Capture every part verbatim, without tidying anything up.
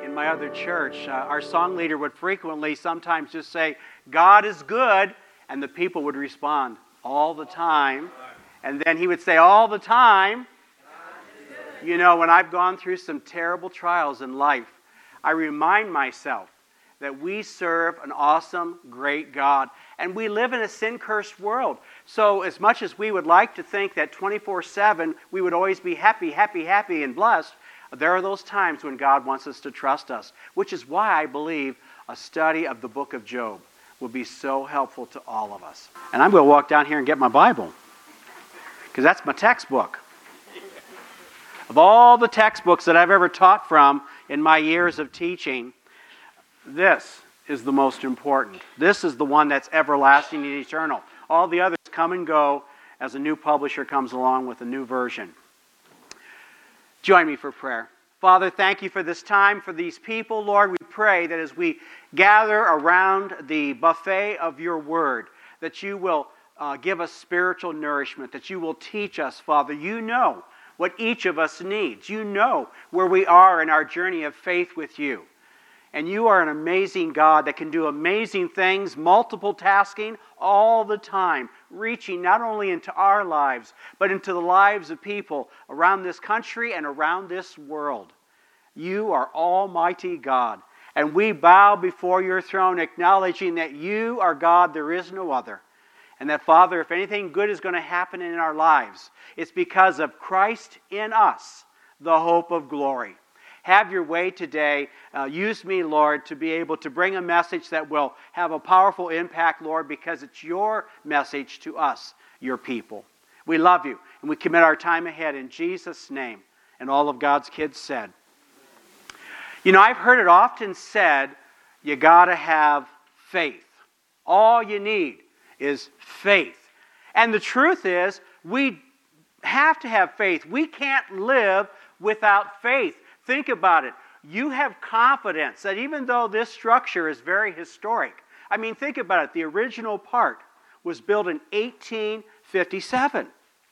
in my other church, uh, our song leader would frequently sometimes just say, "God is good," and the people would respond, "All the time." And then he would say, "All the time." You know, when I've gone through some terrible trials in life, I remind myself that we serve an awesome, great God. And we live in a sin-cursed world. So as much as we would like to think that twenty-four seven we would always be happy, happy, happy, and blessed, there are those times when God wants us to trust us, which is why I believe a study of the book of Job will be so helpful to all of us. And I'm going to walk down here and get my Bible, because that's my textbook. Of all the textbooks that I've ever taught from in my years of teaching, this is the most important. This is the one that's everlasting and eternal. All the others come and go as a new publisher comes along with a new version. Join me for prayer. Father, thank you for this time, for these people. Lord, we pray that as we gather around the buffet of your word, that you will uh, give us spiritual nourishment, that you will teach us, Father. You know what each of us needs. You know where we are in our journey of faith with you. And you are an amazing God that can do amazing things, multiple tasking all the time, reaching not only into our lives, but into the lives of people around this country and around this world. You are Almighty God, and we bow before your throne, acknowledging that you are God, there is no other. And that, Father, if anything good is going to happen in our lives, it's because of Christ in us, the hope of glory. Have your way today. Uh, use me, Lord, to be able to bring a message that will have a powerful impact, Lord, because it's your message to us, your people. We love you, and we commit our time ahead in Jesus' name. And all of God's kids said. You know, I've heard it often said, you got to have faith. All you need is faith. And the truth is, we have to have faith. We can't live without faith. Think about it. You have confidence that even though this structure is very historic, I mean, think about it. The original part was built in eighteen fifty-seven.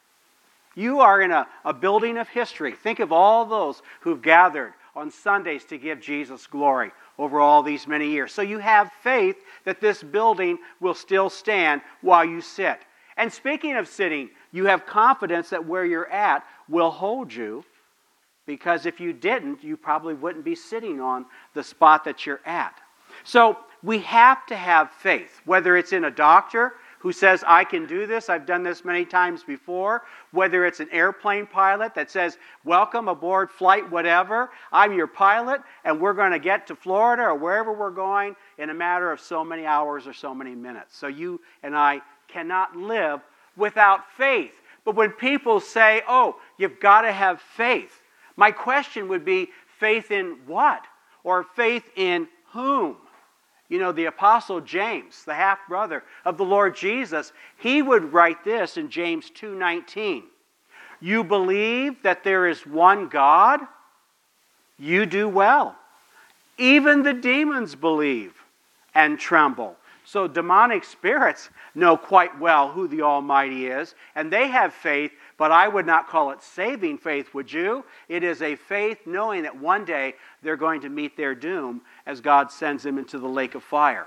You are in a, a building of history. Think of all those who've gathered on Sundays to give Jesus glory over all these many years. So you have faith that this building will still stand while you sit. And speaking of sitting, you have confidence that where you're at will hold you, because if you didn't, you probably wouldn't be sitting on the spot that you're at. So we have to have faith, whether it's in a doctor who says, I can do this, I've done this many times before, whether it's an airplane pilot that says, welcome aboard flight whatever, I'm your pilot, and we're going to get to Florida or wherever we're going in a matter of so many hours or so many minutes. So you and I cannot live without faith. But when people say, oh, you've got to have faith, my question would be, faith in what? Or faith in whom? You know, the Apostle James, the half-brother of the Lord Jesus, he would write this in James two nineteen. You believe that there is one God? You do well. Even the demons believe and tremble. So demonic spirits know quite well who the Almighty is, and they have faith, but I would not call it saving faith, would you? It is a faith knowing that one day they're going to meet their doom as God sends them into the lake of fire.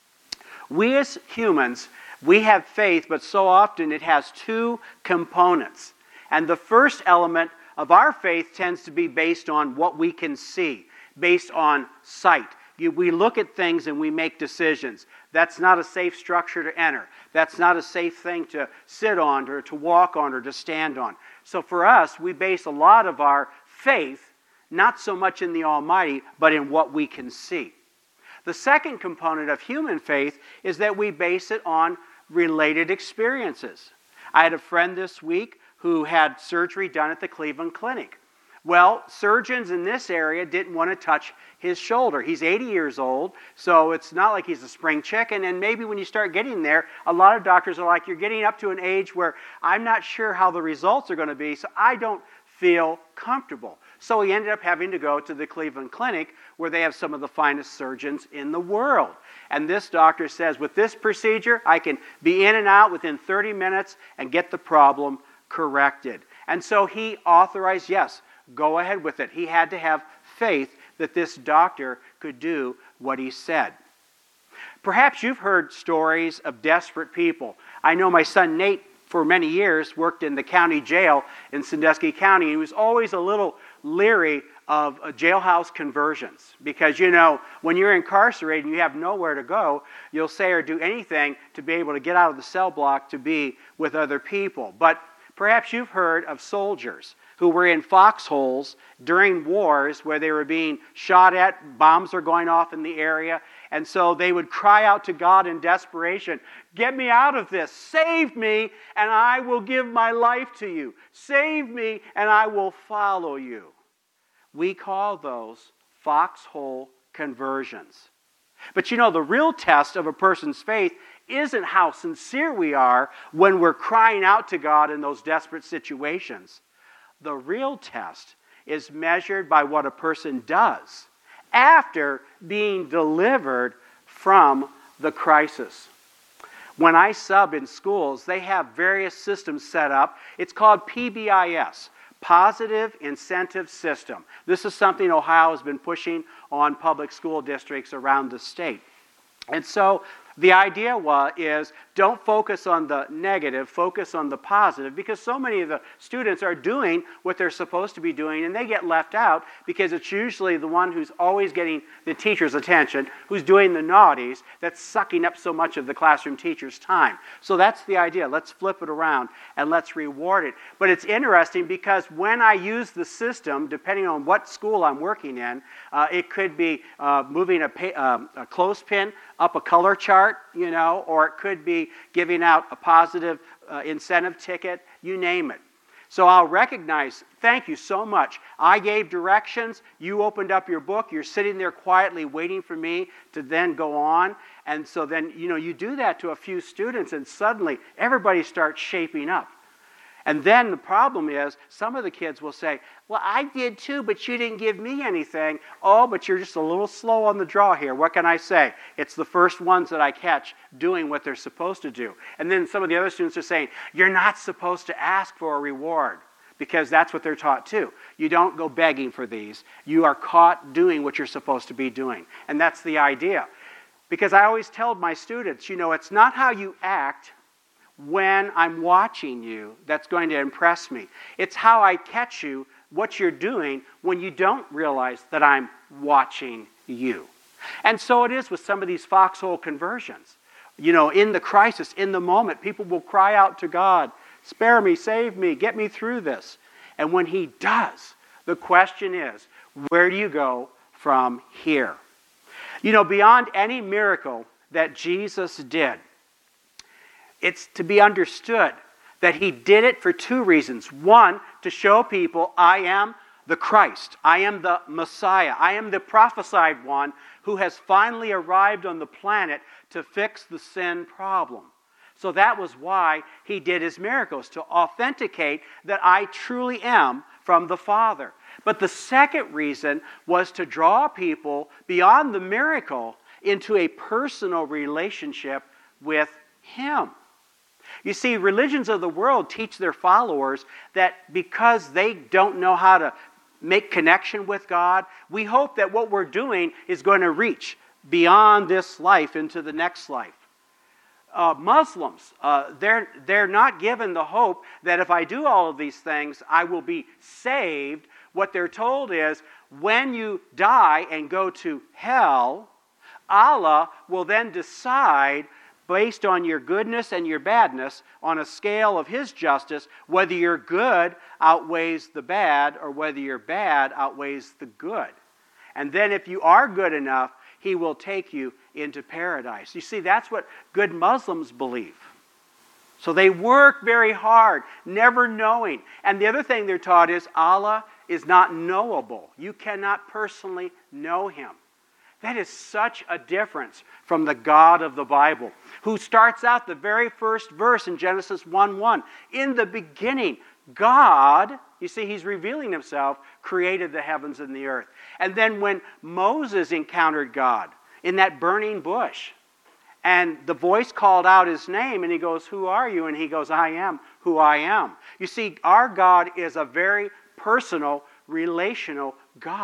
We as humans, we have faith, but so often it has two components. And the first element of our faith tends to be based on what we can see, based on sight. We look at things and we make decisions. That's not a safe structure to enter. That's not a safe thing to sit on or to walk on or to stand on. So for us, we base a lot of our faith not so much in the Almighty, but in what we can see. The second component of human faith is that we base it on related experiences. I had a friend this week who had surgery done at the Cleveland Clinic. Well, surgeons in this area didn't want to touch his shoulder. He's eighty years old, so it's not like he's a spring chicken. And maybe when you start getting there, a lot of doctors are like, you're getting up to an age where I'm not sure how the results are going to be, so I don't feel comfortable. So he ended up having to go to the Cleveland Clinic, where they have some of the finest surgeons in the world. And this doctor says, with this procedure, I can be in and out within thirty minutes and get the problem corrected. And so he authorized, yes, go ahead with it. He had to have faith that this doctor could do what he said. Perhaps you've heard stories of desperate people. I know my son Nate, for many years, worked in the county jail in Sandusky County. He was always a little leery of uh, jailhouse conversions because, you know, when you're incarcerated and you have nowhere to go, you'll say or do anything to be able to get out of the cell block to be with other people. But perhaps you've heard of soldiers who were in foxholes during wars where they were being shot at, bombs were going off in the area, and so they would cry out to God in desperation, "Get me out of this, save me, and I will give my life to you. Save me, and I will follow you." We call those foxhole conversions. But you know, the real test of a person's faith isn't how sincere we are when we're crying out to God in those desperate situations. The real test is measured by what a person does after being delivered from the crisis. When I sub in schools, they have various systems set up. It's called P B I S, Positive Incentive System. This is something Ohio has been pushing on public school districts around the state. And so the idea was, is don't focus on the negative, focus on the positive, because so many of the students are doing what they're supposed to be doing, and they get left out because it's usually the one who's always getting the teacher's attention, who's doing the naughties, that's sucking up so much of the classroom teacher's time. So that's the idea. Let's flip it around and let's reward it. But it's interesting because when I use the system, depending on what school I'm working in, uh, it could be uh, moving a, pay, um, a clothespin up a color chart, you know, or it could be giving out a positive uh, incentive ticket, you name it. So I'll recognize, thank you so much. I gave directions, you opened up your book, you're sitting there quietly waiting for me to then go on. And so then, you know, you do that to a few students and suddenly everybody starts shaping up. And then the problem is, some of the kids will say, "Well, I did too, but you didn't give me anything." "Oh, but you're just a little slow on the draw here. What can I say? It's the first ones that I catch doing what they're supposed to do." And then some of the other students are saying, "You're not supposed to ask for a reward," because that's what they're taught too. You don't go begging for these. You are caught doing what you're supposed to be doing. And that's the idea. Because I always tell my students, you know, it's not how you act when I'm watching you that's going to impress me. It's how I catch you, what you're doing, when you don't realize that I'm watching you. And so it is with some of these foxhole conversions. You know, in the crisis, in the moment, people will cry out to God, "Spare me, save me, get me through this." And when He does, the question is, where do you go from here? You know, beyond any miracle that Jesus did, it's to be understood that He did it for two reasons. One, to show people, I am the Christ. I am the Messiah. I am the prophesied one who has finally arrived on the planet to fix the sin problem. So that was why He did His miracles, to authenticate that I truly am from the Father. But the second reason was to draw people beyond the miracle into a personal relationship with Him. You see, religions of the world teach their followers that because they don't know how to make connection with God, we hope that what we're doing is going to reach beyond this life into the next life. Uh, Muslims, uh, they're, they're not given the hope that if I do all of these things, I will be saved. What they're told is, when you die and go to hell, Allah will then decide, based on your goodness and your badness, on a scale of His justice, whether your good outweighs the bad or whether your bad outweighs the good. And then if you are good enough, He will take you into paradise. You see, that's what good Muslims believe. So they work very hard, never knowing. And the other thing they're taught is Allah is not knowable. You cannot personally know Him. That is such a difference from the God of the Bible, who starts out the very first verse in Genesis one one. In the beginning, God, you see, He's revealing Himself, created the heavens and the earth. And then when Moses encountered God in that burning bush, and the voice called out His name, and he goes, "Who are you?" And he goes, "I am who I am." You see, our God is a very personal, relational God.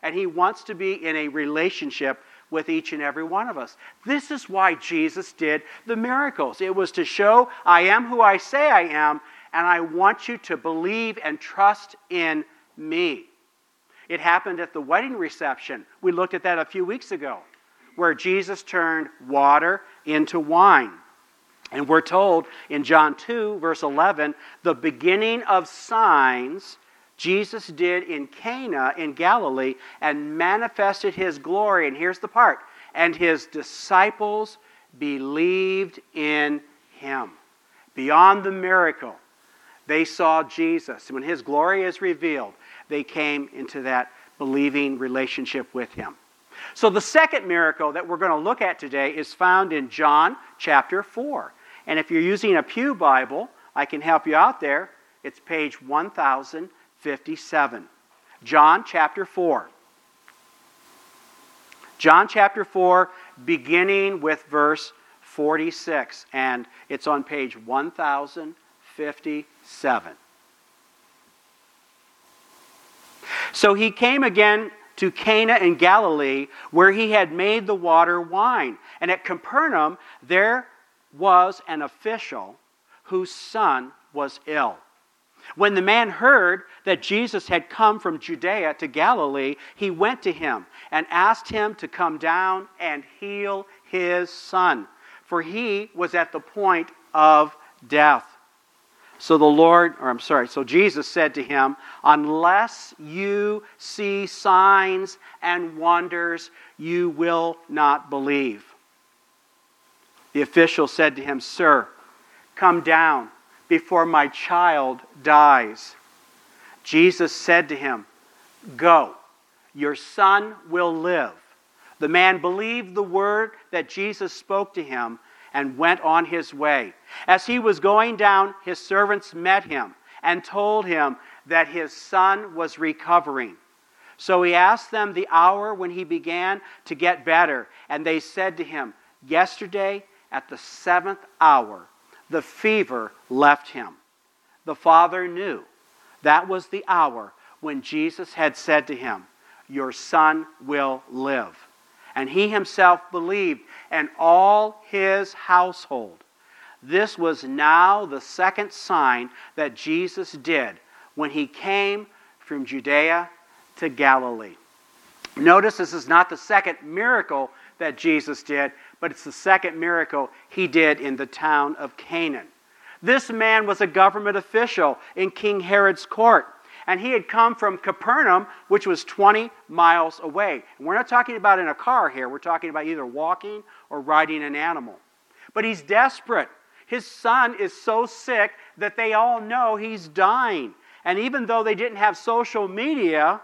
and He wants to be in a relationship with each and every one of us. This is why Jesus did the miracles. It was to show, I am who I say I am, and I want you to believe and trust in me. It happened at the wedding reception. We looked at that a few weeks ago, where Jesus turned water into wine. And we're told in John two, verse eleven, the beginning of signs Jesus did in Cana in Galilee and manifested His glory. And here's the part. And His disciples believed in Him. Beyond the miracle, they saw Jesus. When His glory is revealed, they came into that believing relationship with Him. So the second miracle that we're going to look at today is found in John chapter four. And if you're using a Pew Bible, I can help you out there. It's page one thousand fifty-seven. John chapter four. John chapter four, beginning with verse forty-six. And it's on page one thousand fifty-seven. So He came again to Cana in Galilee, where He had made the water wine. And at Capernaum there was an official whose son was ill. When the man heard that Jesus had come from Judea to Galilee, he went to him and asked him to come down and heal his son, for he was at the point of death. So the Lord, or I'm sorry, so Jesus said to him, unless you see signs and wonders, you will not believe. The official said to him, Sir, come down before my child dies. Jesus said to him, Go, your son will live. The man believed the word that Jesus spoke to him and went on his way. As he was going down, his servants met him and told him that his son was recovering. So he asked them the hour when he began to get better, and they said to him, Yesterday at the seventh hour, the fever left him. The father knew that was the hour when Jesus had said to him, Your son will live. And he himself believed, and all his household. This was now the second sign that Jesus did when He came from Judea to Galilee. Notice this is not the second miracle that Jesus did, but it's the second miracle He did in the town of Canaan. This man was a government official in King Herod's court. And he had come from Capernaum, which was twenty miles away. And we're not talking about in a car here. We're talking about either walking or riding an animal. But he's desperate. His son is so sick that they all know he's dying. And even though they didn't have social media,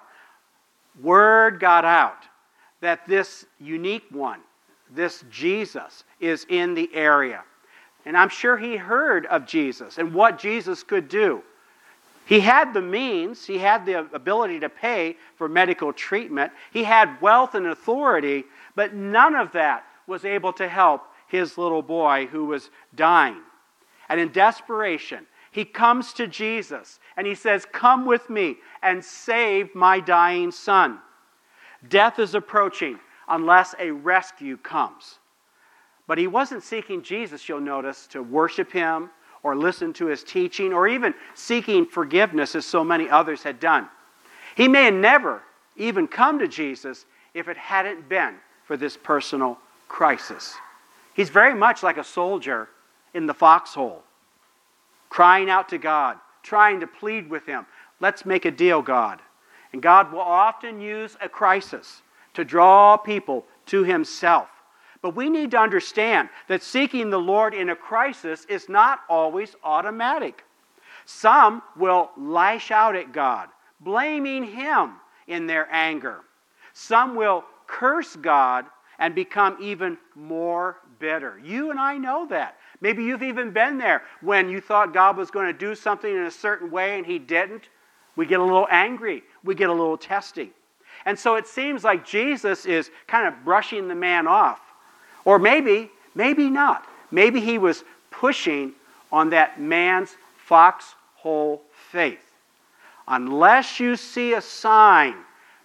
word got out that this unique one, this Jesus, is in the area. And I'm sure he heard of Jesus and what Jesus could do. He had the means, he had the ability to pay for medical treatment, he had wealth and authority, but none of that was able to help his little boy who was dying. And in desperation, he comes to Jesus and he says, Come with me and save my dying son. Death is approaching unless a rescue comes. But he wasn't seeking Jesus, you'll notice, to worship Him, or listen to His teaching, or even seeking forgiveness as so many others had done. He may have never even come to Jesus if it hadn't been for this personal crisis. He's very much like a soldier in the foxhole, crying out to God, trying to plead with Him. Let's make a deal, God. And God will often use a crisis to draw people to Himself. But we need to understand that seeking the Lord in a crisis is not always automatic. Some will lash out at God, blaming Him in their anger. Some will curse God and become even more bitter. You and I know that. Maybe you've even been there when you thought God was going to do something in a certain way and He didn't. We get a little angry. We get a little testy. And so it seems like Jesus is kind of brushing the man off. Or maybe, maybe not. Maybe He was pushing on that man's foxhole faith. Unless you see a sign,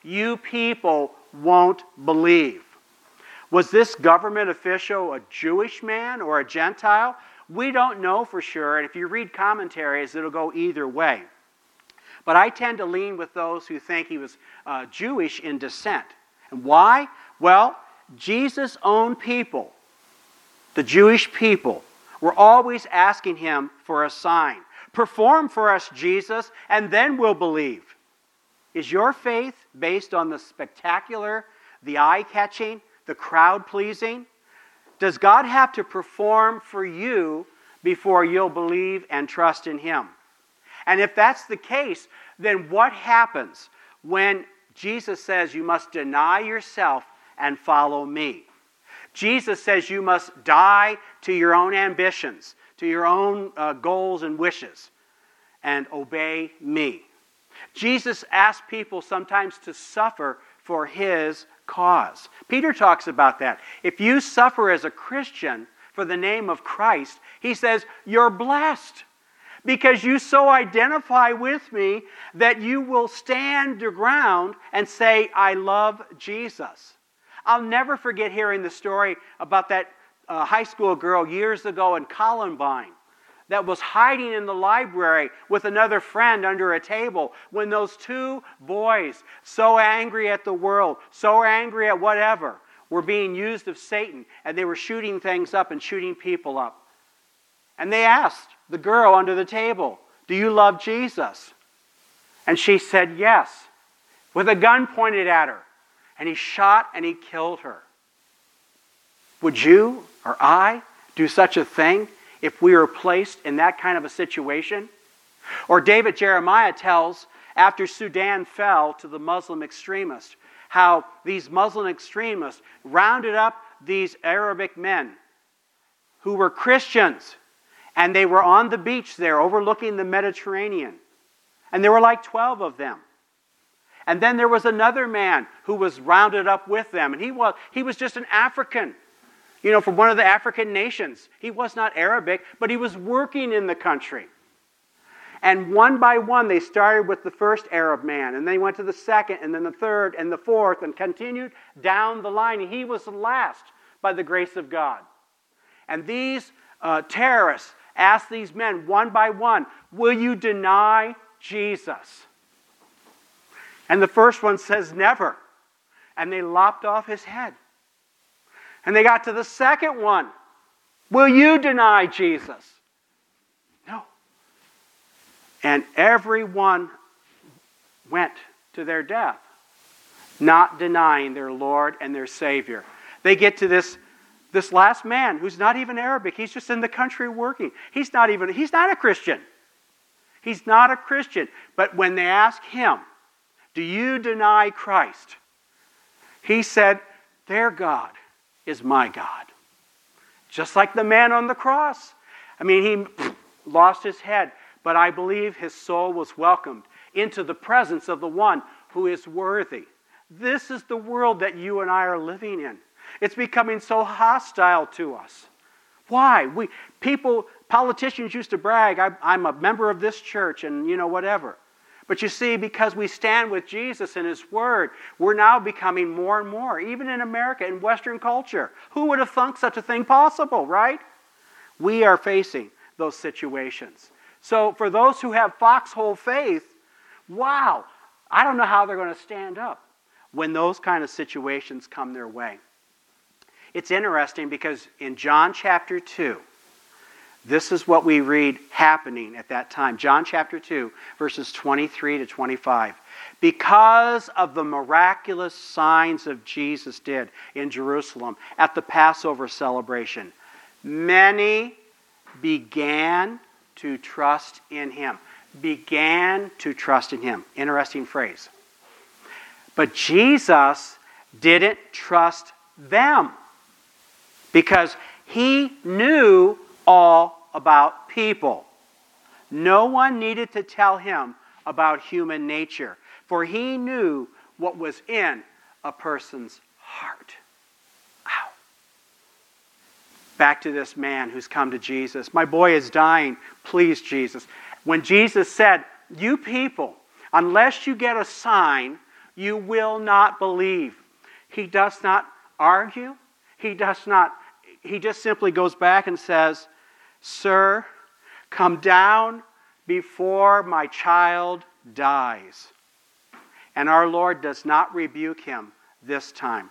you people won't believe. Was this government official a Jewish man or a Gentile? We don't know for sure, and if you read commentaries, it'll go either way. But I tend to lean with those who think he was uh, Jewish in descent. And why? Well, Jesus' own people, the Jewish people, were always asking him for a sign. Perform for us, Jesus, and then we'll believe. Is your faith based on the spectacular, the eye-catching, the crowd-pleasing? Does God have to perform for you before you'll believe and trust in him? And if that's the case, then what happens when Jesus says you must deny yourself and follow me? Jesus says you must die to your own ambitions, to your own uh, goals and wishes, and obey me. Jesus asks people sometimes to suffer for his cause. Peter talks about that. If you suffer as a Christian for the name of Christ, he says, you're blessed, because you so identify with me that you will stand your ground and say, I love Jesus. I'll never forget hearing the story about that uh, high school girl years ago in Columbine that was hiding in the library with another friend under a table when those two boys, so angry at the world, so angry at whatever, were being used of Satan, and they were shooting things up and shooting people up. And they asked the girl under the table, do you love Jesus? And she said yes, with a gun pointed at her. And he shot and he killed her. Would you or I do such a thing if we were placed in that kind of a situation? Or David Jeremiah tells, after Sudan fell to the Muslim extremists, how these Muslim extremists rounded up these Arabic men who were Christians, and they were on the beach there overlooking the Mediterranean. And there were like twelve of them. And then there was another man who was rounded up with them. And he was, he was just an African, you know, from one of the African nations. He was not Arabic, but he was working in the country. And one by one, they started with the first Arab man. And they went to the second, and then the third, and the fourth, and continued down the line. And he was the last by the grace of God. And these uh, terrorists asked these men one by one, will you deny Jesus? And the first one says never. And they lopped off his head. And they got to the second one. Will you deny Jesus? No. And everyone went to their death, not denying their Lord and their Savior. They get to this, this last man who's not even Arabic. He's just in the country working. He's not even, he's not a Christian. He's not a Christian. But when they ask him, do you deny Christ? He said, their God is my God. Just like the man on the cross. I mean, he lost his head, but I believe his soul was welcomed into the presence of the one who is worthy. This is the world that you and I are living in. It's becoming so hostile to us. Why? We people, politicians used to brag, I, I'm a member of this church and, you know, whatever. But you see, because we stand with Jesus and his word, we're now becoming more and more, even in America, in Western culture. Who would have thought such a thing possible, right? We are facing those situations. So for those who have foxhole faith, wow, I don't know how they're going to stand up when those kind of situations come their way. It's interesting because in John chapter two, this is what we read happening at that time. John chapter two, verses twenty-three to twenty-five. Because of the miraculous signs of Jesus did in Jerusalem at the Passover celebration, many began to trust in him. Began to trust in him. Interesting phrase. But Jesus didn't trust them because he knew all about people. No one needed to tell him about human nature, for he knew what was in a person's heart. Wow. Back to this man who's come to Jesus. My boy is dying. Please, Jesus. When Jesus said, you people, unless you get a sign, you will not believe. He does not argue. He does not, he just simply goes back and says, Sir, come down before my child dies. And our Lord does not rebuke him this time.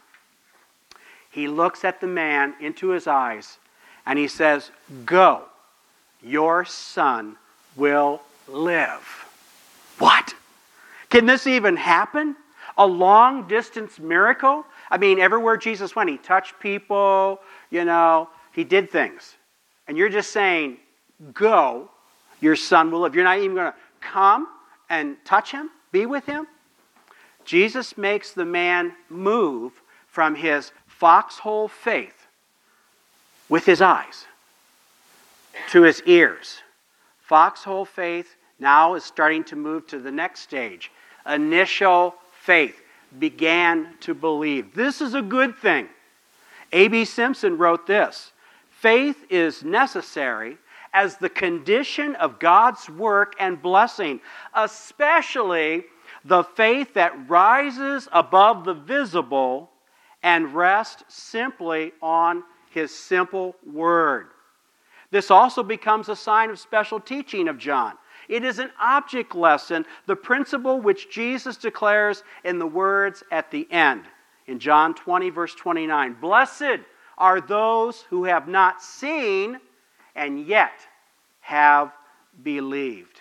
He looks at the man into his eyes and he says, Go, your son will live. What? Can this even happen? A long distance miracle? I mean, everywhere Jesus went, he touched people, you know, he did things. And you're just saying, go, your son will live. You're not even going to come and touch him, be with him. Jesus makes the man move from his foxhole faith with his eyes to his ears. Foxhole faith now is starting to move to the next stage. Initial faith, began to believe. This is a good thing. A B Simpson wrote this: faith is necessary as the condition of God's work and blessing, especially the faith that rises above the visible and rests simply on His simple word. This also becomes a sign of special teaching of John. It is an object lesson, the principle which Jesus declares in the words at the end. In John twenty, verse twenty-nine, Blessed are those who have not seen and yet have believed.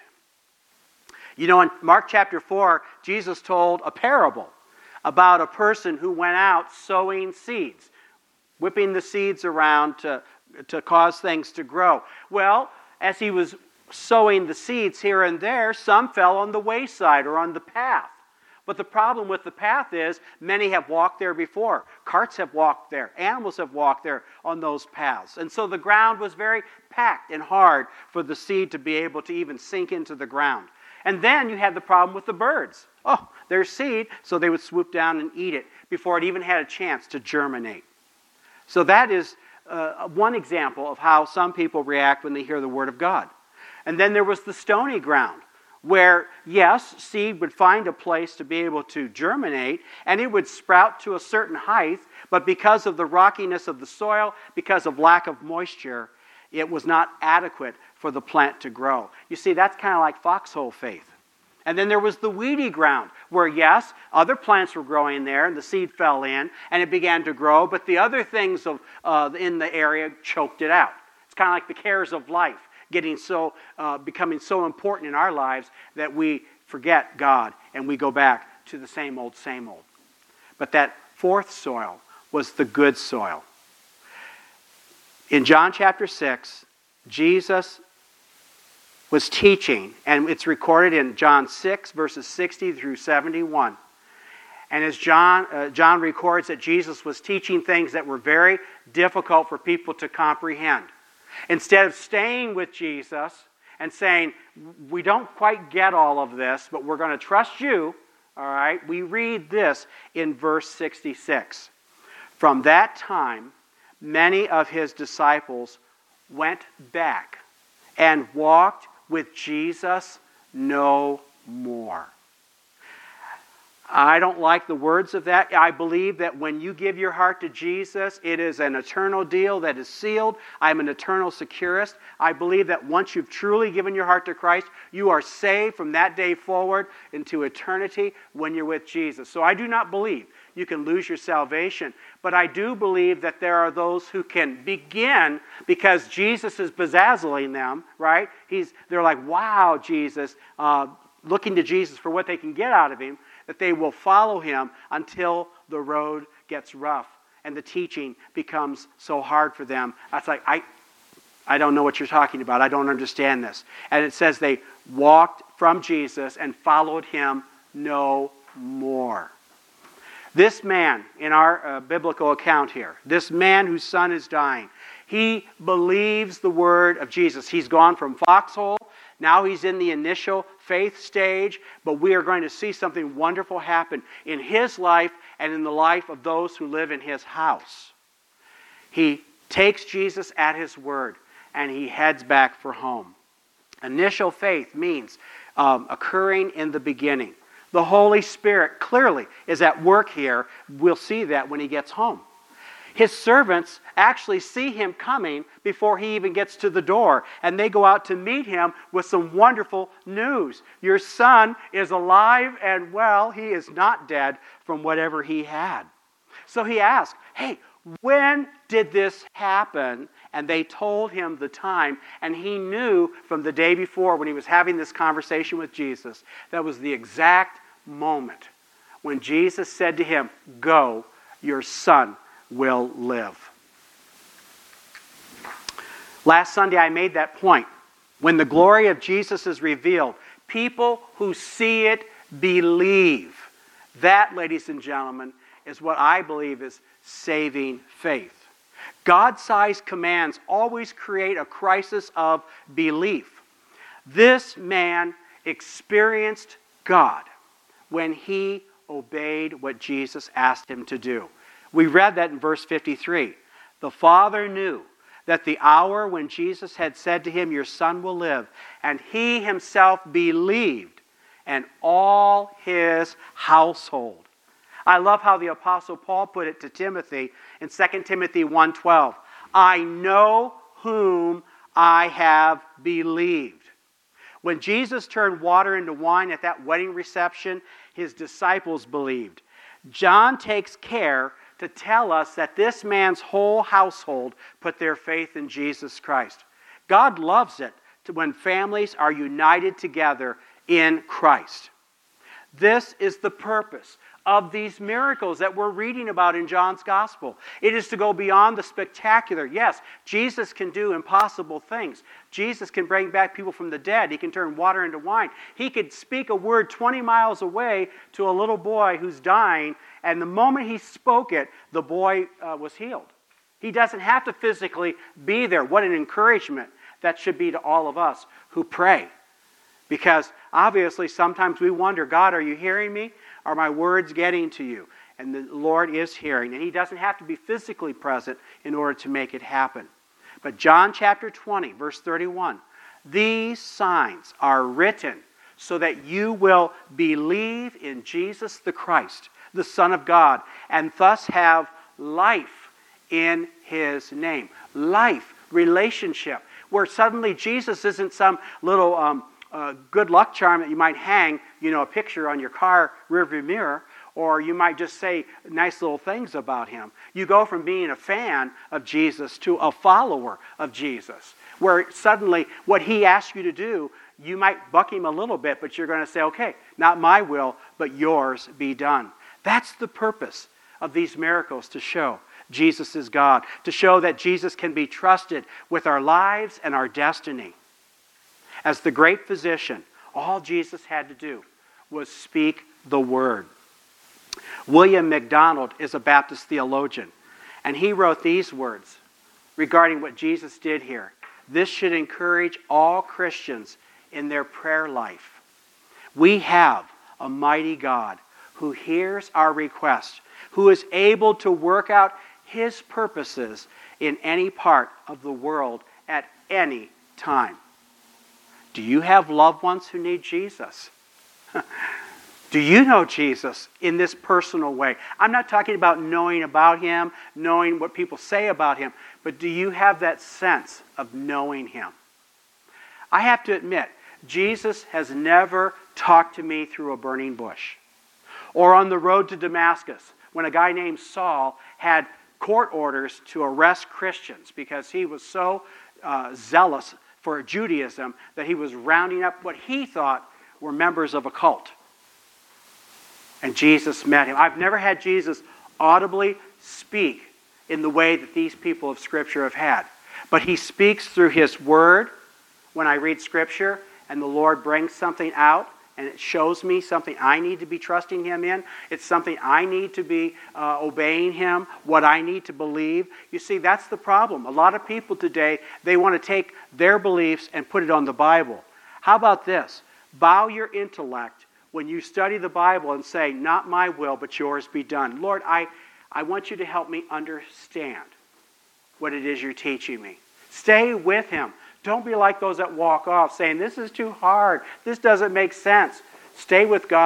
You know, in Mark chapter four, Jesus told a parable about a person who went out sowing seeds, whipping the seeds around to, to cause things to grow. Well, as he was sowing the seeds here and there, some fell on the wayside or on the path. But the problem with the path is many have walked there before. Carts have walked there. Animals have walked there on those paths. And so the ground was very packed and hard for the seed to be able to even sink into the ground. And then you had the problem with the birds. Oh, there's seed, so they would swoop down and eat it before it even had a chance to germinate. So that is uh, one example of how some people react when they hear the Word of God. And then there was the stony ground, where, yes, seed would find a place to be able to germinate, and it would sprout to a certain height, but because of the rockiness of the soil, because of lack of moisture, it was not adequate for the plant to grow. You see, that's kind of like foxhole faith. And then there was the weedy ground, where, yes, other plants were growing there, and the seed fell in, and it began to grow, but the other things of, uh, in the area choked it out. It's kind of like the cares of life. Getting so, uh, becoming so important in our lives that we forget God and we go back to the same old, same old. But that fourth soil was the good soil. In John chapter six, Jesus was teaching, and it's recorded in John six, verses sixty through seventy-one. And as John, uh, John records that Jesus was teaching things that were very difficult for people to comprehend. Instead of staying with Jesus and saying, we don't quite get all of this, but we're going to trust you, all right, we read this in verse sixty-six. From that time, many of his disciples went back and walked with Jesus no more. I don't like the words of that. I believe that when you give your heart to Jesus, it is an eternal deal that is sealed. I'm an eternal securist. I believe that once you've truly given your heart to Christ, you are saved from that day forward into eternity when you're with Jesus. So I do not believe you can lose your salvation. But I do believe that there are those who can begin because Jesus is bezazzling them, right? He's, they're like, wow, Jesus, uh, looking to Jesus for what they can get out of him, that they will follow him until the road gets rough and the teaching becomes so hard for them. That's like, I, I don't know what you're talking about. I don't understand this. And it says they walked from Jesus and followed him no more. This man, in our uh, biblical account here, this man whose son is dying, he believes the word of Jesus. He's gone from foxhole. Now he's in the initial faith stage, but we are going to see something wonderful happen in his life and in the life of those who live in his house. He takes Jesus at his word and he heads back for home. Initial faith means um, occurring in the beginning. The Holy Spirit clearly is at work here. We'll see that when he gets home. His servants actually see him coming before he even gets to the door, and they go out to meet him with some wonderful news. Your son is alive and well. He is not dead from whatever he had. So he asked, hey, when did this happen? And they told him the time, and he knew from the day before when he was having this conversation with Jesus, that was the exact moment when Jesus said to him, go, your son will live. Last Sunday I made that point. When the glory of Jesus is revealed, people who see it believe. That, ladies and gentlemen, is what I believe is saving faith. God-sized commands always create a crisis of belief. This man experienced God when he obeyed what Jesus asked him to do. We read that in verse fifty-three. The Father knew that the hour when Jesus had said to him, your son will live, and he himself believed, and all his household. I love how the Apostle Paul put it to Timothy in Second Timothy one twelve. I know whom I have believed. When Jesus turned water into wine at that wedding reception, his disciples believed. John takes care to tell us that this man's whole household put their faith in Jesus Christ. God loves it when families are united together in Christ. This is the purpose of these miracles that we're reading about in John's Gospel. It is to go beyond the spectacular. Yes, Jesus can do impossible things. Jesus can bring back people from the dead. He can turn water into wine. He could speak a word twenty miles away to a little boy who's dying, and the moment he spoke it, the boy uh, was healed. He doesn't have to physically be there. What an encouragement that should be to all of us who pray. Because obviously sometimes we wonder, God, are you hearing me? Are my words getting to you? And the Lord is hearing. And he doesn't have to be physically present in order to make it happen. But John chapter twenty, verse thirty-one. These signs are written so that you will believe in Jesus the Christ, the Son of God, and thus have life in his name. Life, relationship, where suddenly Jesus isn't some little um, uh, good luck charm that you might hang, you know, a picture on your car rearview mirror, or you might just say nice little things about him. You go from being a fan of Jesus to a follower of Jesus, where suddenly what he asks you to do, you might buck him a little bit, but you're going to say, okay, not my will, but yours be done. That's the purpose of these miracles, to show Jesus is God, to show that Jesus can be trusted with our lives and our destiny. As the great physician, all Jesus had to do was speak the word. William MacDonald is a Baptist theologian, and he wrote these words regarding what Jesus did here. This should encourage all Christians in their prayer life. We have a mighty God who hears our request, who is able to work out his purposes in any part of the world at any time. Do you have loved ones who need Jesus? Do you know Jesus in this personal way? I'm not talking about knowing about him, knowing what people say about him, but do you have that sense of knowing him? I have to admit, Jesus has never talked to me through a burning bush. Or on the road to Damascus, when a guy named Saul had court orders to arrest Christians because he was so uh, zealous for Judaism that he was rounding up what he thought were members of a cult. And Jesus met him. I've never had Jesus audibly speak in the way that these people of Scripture have had. But he speaks through his word when I read Scripture, and the Lord brings something out, and it shows me something I need to be trusting him in. It's something I need to be uh, obeying him, what I need to believe. You see, that's the problem. A lot of people today, they want to take their beliefs and put it on the Bible. How about this? Bow your intellect when you study the Bible and say, not my will, but yours be done. Lord, I, I want you to help me understand what it is you're teaching me. Stay with him. Don't be like those that walk off saying, this is too hard. This doesn't make sense. Stay with God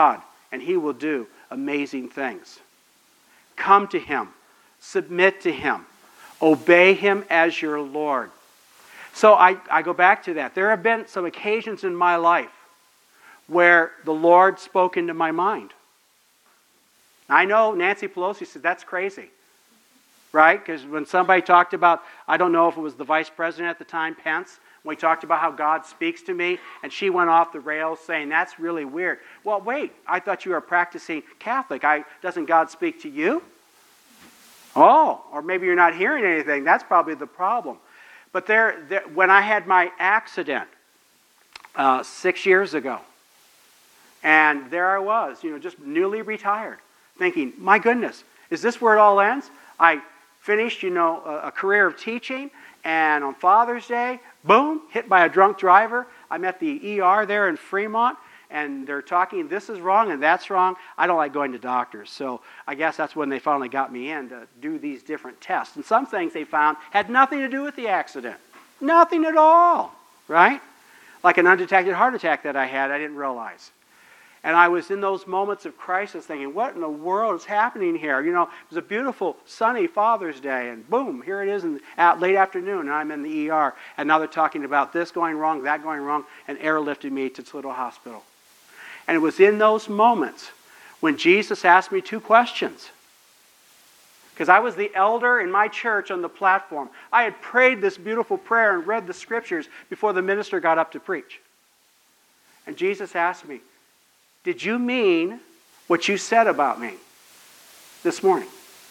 and He will do amazing things. Come to Him. Submit to Him. Obey Him as your Lord. So I, I go back to that. There have been some occasions in my life where the Lord spoke into my mind. I know Nancy Pelosi said, that's crazy. Right? Because when somebody talked about, I don't know if it was the vice president at the time, Pence, when he talked about how God speaks to me, and she went off the rails saying, that's really weird. Well, wait, I thought you were a practicing Catholic. I, doesn't God speak to you? Oh, or maybe you're not hearing anything. That's probably the problem. But there, there when I had my accident uh, six years ago, and there I was, you know, just newly retired, thinking, my goodness, is this where it all ends? I finished, you know, a, a career of teaching, and on Father's Day, boom, hit by a drunk driver. I'm at the E R there in Fremont, and they're talking, this is wrong and that's wrong. I don't like going to doctors, so I guess that's when they finally got me in to do these different tests. And some things they found had nothing to do with the accident. Nothing at all, right? Like an undetected heart attack that I had, I didn't realize. And I was in those moments of crisis thinking, what in the world is happening here? You know, it was a beautiful, sunny Father's Day, and boom, here it is in at late afternoon, and I'm in the E R. And now they're talking about this going wrong, that going wrong, and airlifted me to Toledo Hospital. And it was in those moments when Jesus asked me two questions. Because I was the elder in my church on the platform. I had prayed this beautiful prayer and read the scriptures before the minister got up to preach. And Jesus asked me, did you mean what you said about me this morning?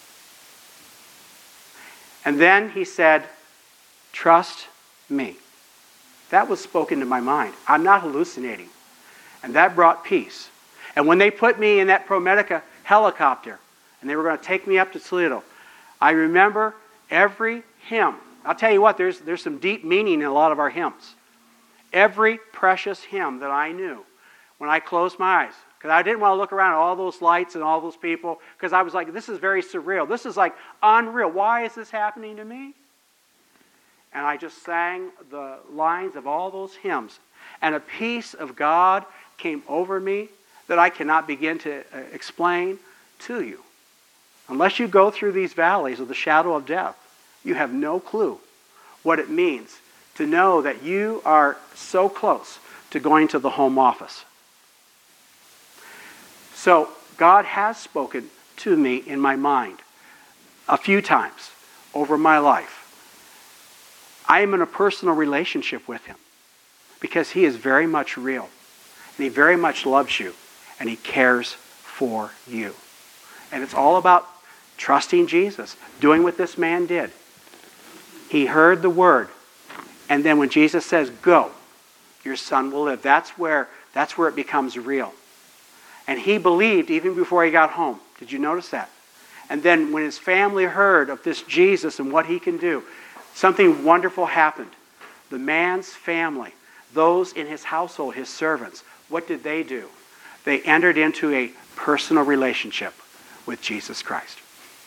And then he said, trust me. That was spoken to my mind. I'm not hallucinating. And that brought peace. And when they put me in that ProMedica helicopter, and they were going to take me up to Toledo, I remember every hymn. I'll tell you what, there's, there's some deep meaning in a lot of our hymns. Every precious hymn that I knew, when I closed my eyes, because I didn't want to look around at all those lights and all those people, because I was like, this is very surreal. This is like unreal. Why is this happening to me? And I just sang the lines of all those hymns. And a peace of God came over me that I cannot begin to explain to you. Unless you go through these valleys of the shadow of death, you have no clue what it means to know that you are so close to going to the home office. So God has spoken to me in my mind a few times over my life. I am in a personal relationship with Him because He is very much real. And He very much loves you. And He cares for you. And it's all about trusting Jesus, doing what this man did. He heard the word. And then when Jesus says, go, your son will live. That's where, that's where it becomes real. And he believed even before he got home. Did you notice that? And then when his family heard of this Jesus and what He can do, something wonderful happened. The man's family, those in his household, his servants, what did they do? They entered into a personal relationship with Jesus Christ.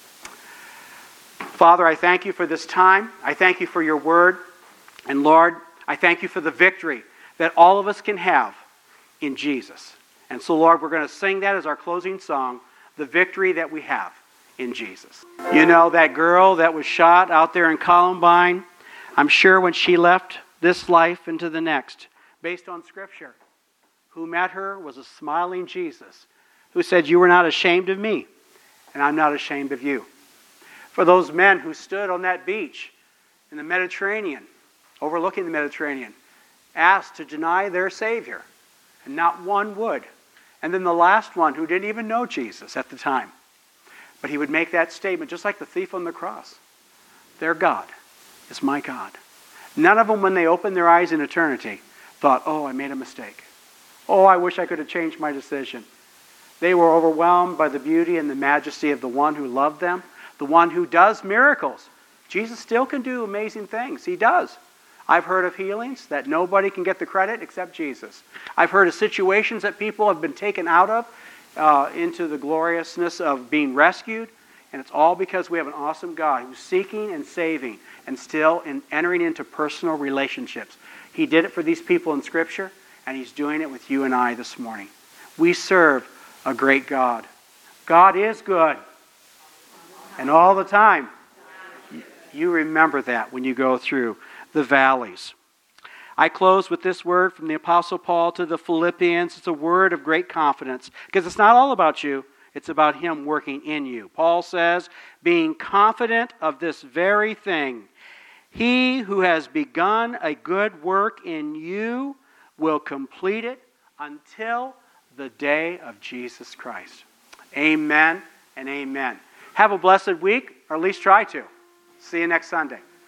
Father, I thank You for this time. I thank You for Your word. And Lord, I thank You for the victory that all of us can have in Jesus. And so, Lord, we're going to sing that as our closing song, the victory that we have in Jesus. You know, that girl that was shot out there in Columbine, I'm sure when she left this life into the next, based on Scripture, who met her was a smiling Jesus who said, you were not ashamed of me, and I'm not ashamed of you. For those men who stood on that beach in the Mediterranean, overlooking the Mediterranean, asked to deny their Savior, and not one would. And then the last one who didn't even know Jesus at the time, but he would make that statement just like the thief on the cross. Their God is my God. None of them, when they opened their eyes in eternity, thought, oh, I made a mistake. Oh, I wish I could have changed my decision. They were overwhelmed by the beauty and the majesty of the one who loved them, the one who does miracles. Jesus still can do amazing things. He does. I've heard of healings that nobody can get the credit except Jesus. I've heard of situations that people have been taken out of uh, into the gloriousness of being rescued. And it's all because we have an awesome God who's seeking and saving and still in entering into personal relationships. He did it for these people in Scripture, and He's doing it with you and I this morning. We serve a a great God. God is good. And all the time, you remember that when you go through the valleys. I close with this word from the Apostle Paul to the Philippians. It's a word of great confidence because it's not all about you. It's about Him working in you. Paul says, being confident of this very thing, He who has begun a good work in you will complete it until the day of Jesus Christ. Amen and amen. Have a blessed week, or at least try to. See you next Sunday.